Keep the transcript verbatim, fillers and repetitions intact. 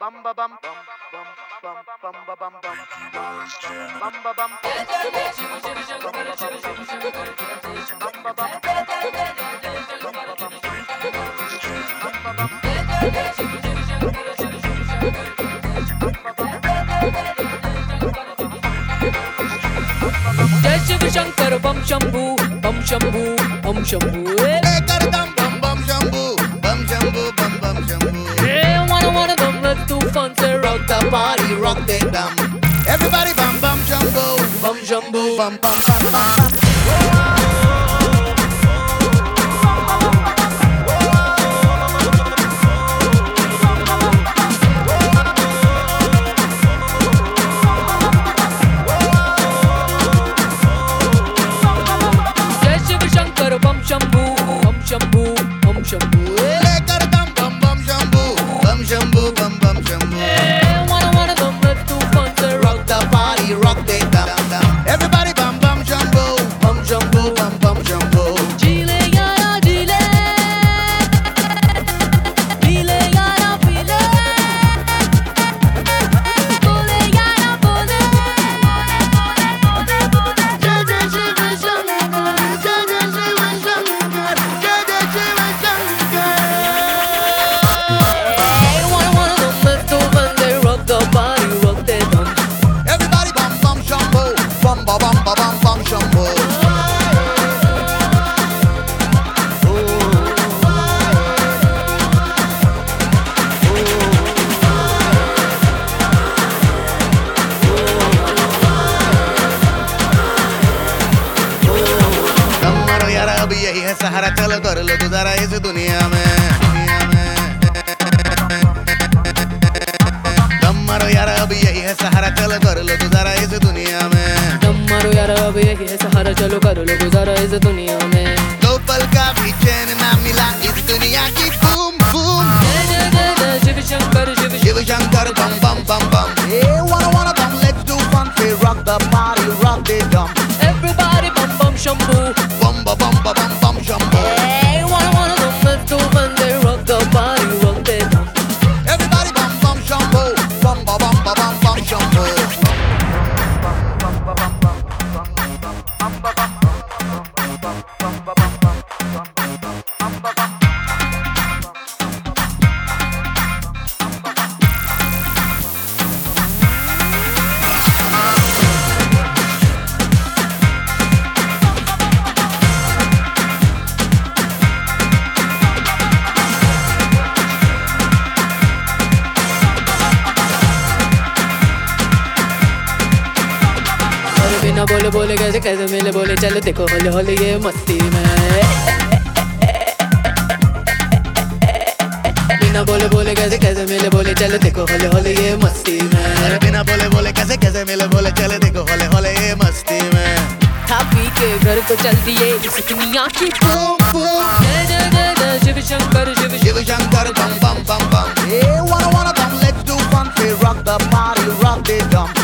Jai Shiv Shankar Bam Shambhu Bam Shambhu Bam Shambhu Ekardam bam bam shambhu, bam shambhu, bam bam shambhu. Hey, one one of them let's do fun say rock the party rock the Dam. Everybody bam bam shambhu, Bam Shambhu bam bam bam bam. Jai Shiv Shankar Bam Shambhu Bam Shambhu Bam Shambhu Ekardam bam bam shambhu, bam shambhu, bam bam shambhu. Hey, one one of them let's do fun say rock the party rock the Dam dam. Everybody bam bam shambhu, Bam Shambhu bam bam shambhu. Jile yara jile Jile yara pile Bole yara bole Jai Jai Shiva Shankar, Jai Jai Shiva Shankar, Jai Jai Shiva Shankar. Hey, one one of them let's do fun they rock the body rock the drum Everybody bam bam shambhu, bam ba bam ba bam bam shambhu. दम मारो यार अब यही है सहारा चलो कर लो गुजारा इस दुनिया में दुनिया में दम मारो यार अब यही है सहारा चलो कर लो गुजारा इस दुनिया में दम मारो यार अब यही है सहारा चलो करो लो गुजारा इस दुनिया में दो पल का भी चैन ना मिला इस दुनिया की बूम बूम जय जय जय जय शिव शंकर शिव शिव शंकर बम बम बम बम hey wanna wanna bum let's do fun say rock the party rock the dum everybody bum bum shambhu bum ba bum ba bum bum shambhu hey one one of them let's do fun they rock the body rock the drum everybody bum bum shambhu bum ba bum ba bum bum shambhu और बिना बोले बोले कैसे कैसे मिले बोले चलो देखो होले होले ये मस्ती में बिना बोले बोले कैसे कैसे मिले बोले चलो देखो होले होले ये मस्ती में अरे बिना बोले बोले कैसे कैसे मिले बोले चले देखो होले होले ये मस्ती में खा पी के घर को चल दिए इस दुनिया की बूम बूम जय जय जय जय शिव शंकर शिव शिव शंकर बम बम बम बम hey wanna wanna bum let's do fun say rock the party rock the dum